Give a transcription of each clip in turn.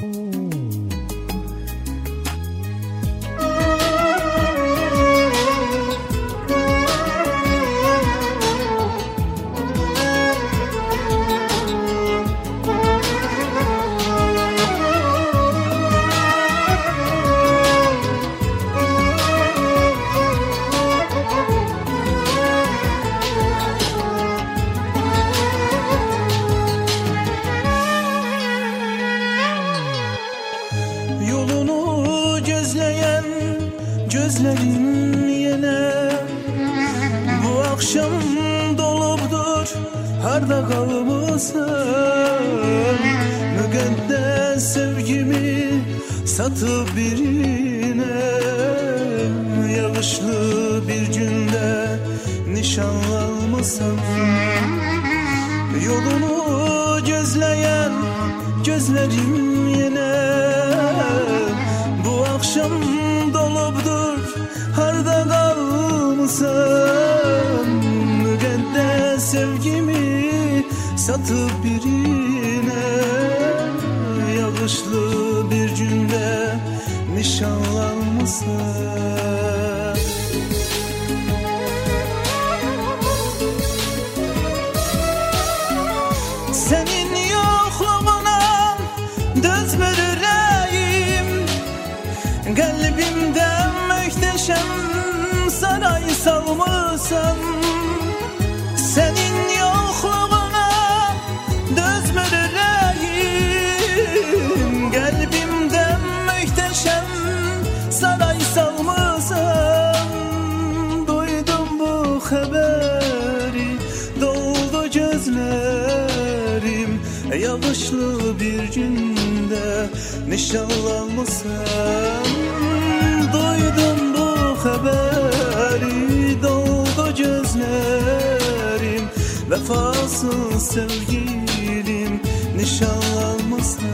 Yolunu gözleyen gözlerim yine bu akşam dolupdur, harda kalmışsın. Müqəddəs sevgimi satıp birine, yağışlı bir günde nişanlanmışsın. Yolunu gözleyen gözlerim yine bu akşam dolupdur, harda kalmışsın. Müqəddəs sevgimi satıp birine, yağışlı bir günde nişanlanmışsın. Senin yokluğuna dözmür yüreğim, kalbimden möhteşem saray salmışsın. Senin yokluğuna dözmür yüreğim, kalbimden möhteşem saray salmışsın. Duydum bu haberi, doldu gözlerim, yağışlı bir günde nişanlanmışsın. Duydum bu haberi, doldu gözlerim, vefasız sevgilim nişanlanmışsın.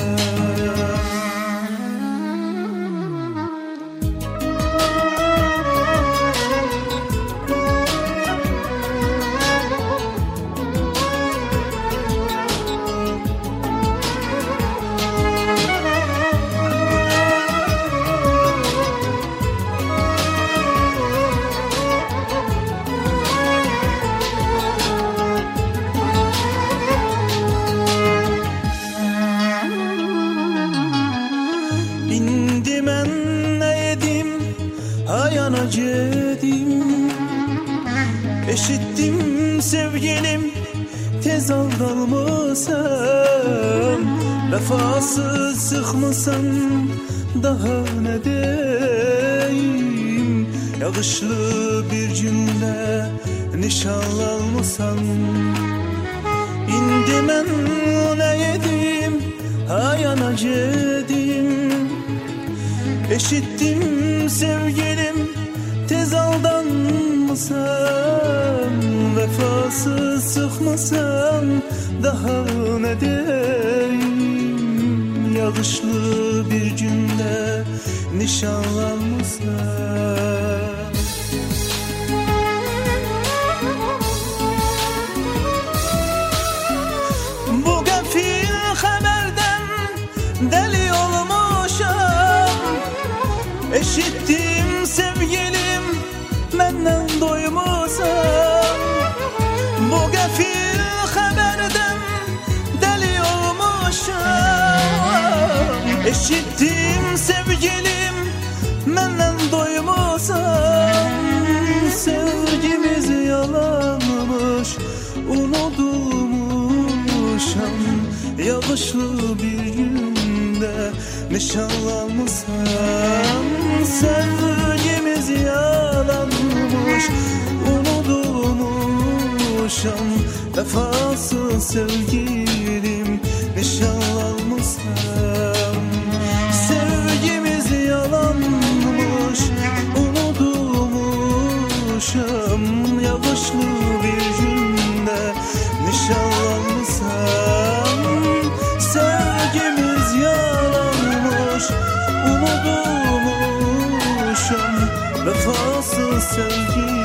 İndi mən nə edim, ayana gedim. Eşittim sevgilim, tez aldanmışsın. Vefasız sıxmısan, daha ne deyim. Yağışlı bir günde nişanlanmışsan. İndi mən nə edim, ayana gedim. Eşittim sevgilim, tez aldanmışsan. Vefasız sıxmasan, daha ne deyim. Yağışlı bir günde nişanlanmışsan. Bu gafil haberden deli olmuşam. Eşittim sevgilim, menden doymuşam. Bu gafil haberden deli olmuşam. Eşittim sevgilim, menden doymuşam. Sevgimiz yalanmış, unutmuşam. Yağışlı bir günde nişanlanmışsan. Sevgimiz yalanmış, unutmuşam. Vefasız sevgilim nişanlanmışsan. Sevgimiz yalanmış, unutmuşam. Yağışlı bir günde nişanlanmışsan. Sevgimiz yalanmış, unutmuşam. Vefasız sevgilim